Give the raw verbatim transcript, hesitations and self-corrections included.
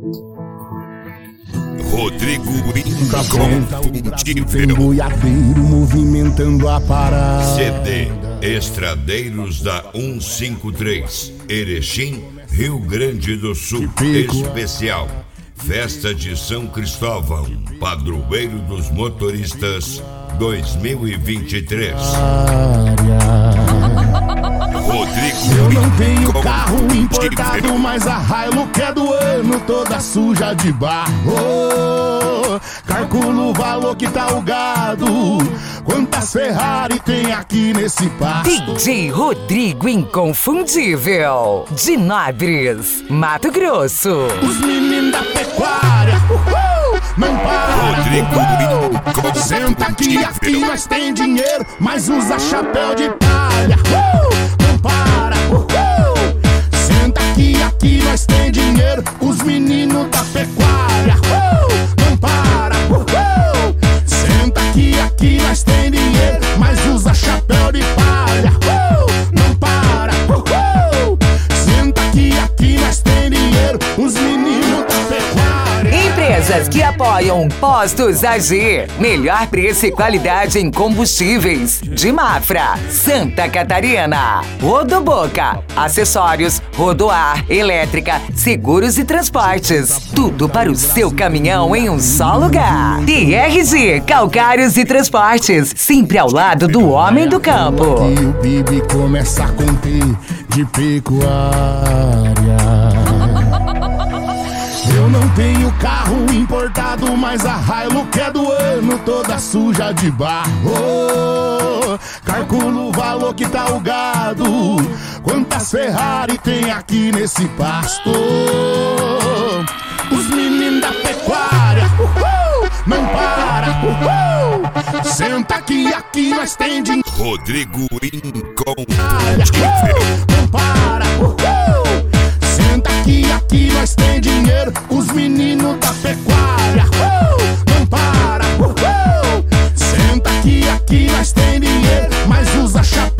Rodrigo Tem boiadeiro movimentando a parada. C D Estradeiros da cento e cinquenta e três, Erechim, Rio Grande do Sul. Especial Festa de São Cristóvão, Padroeiro dos Motoristas dois mil e vinte e três. Rodrigo, eu não tenho carro importado, mas a Hilux é do ano, toda suja de barro. Calculo o valor que tá o gado, quantas Ferrari tem aqui nesse pasto. D J Rodrigo Inconfundível, de Nobres, Mato Grosso. Os meninos da pecuária, uhul, não para. Rodrigo, uhul. Senta aqui, aqui nós tem dinheiro, mas usa chapéu de palha. Uhul. Não para, uhul. Senta aqui, aqui nós tem dinheiro, os meninos da pecuária. Uhul. Não para, uhul. Senta aqui, aqui nós tem dinheiro, mas usa chapéu de palha. Uhul. Não para, uhul. Senta aqui, aqui nós tem dinheiro, os meninos da pecuária. Empresas que apoiam Postos A G. Melhor preço e qualidade em combustíveis. De Mafra, Santa Catarina. Rodoboca, acessórios, rodoar, elétrica, seguros e transportes. Tudo para o seu caminhão em um só lugar. T R G, Calcários e Transportes. Sempre ao lado do homem do campo. E o Bibi começa a conter de pecuária. Eu não tenho carro importado, mas a Hilux é do ano, toda suja de barro. Calculo o valor que tá o gado, quantas Ferrari tem aqui nesse pasto. Os meninos da pecuária, uhul, não para, uhul. Senta aqui, aqui nós tem dinheiro. Rodrigo Inconfundível. Não para, uhul. Senta aqui, aqui nós tem dinheiro, os meninos da pecuária. Uh, não para, uhul. Senta aqui, aqui nós tem dinheiro, mas usa chapéu.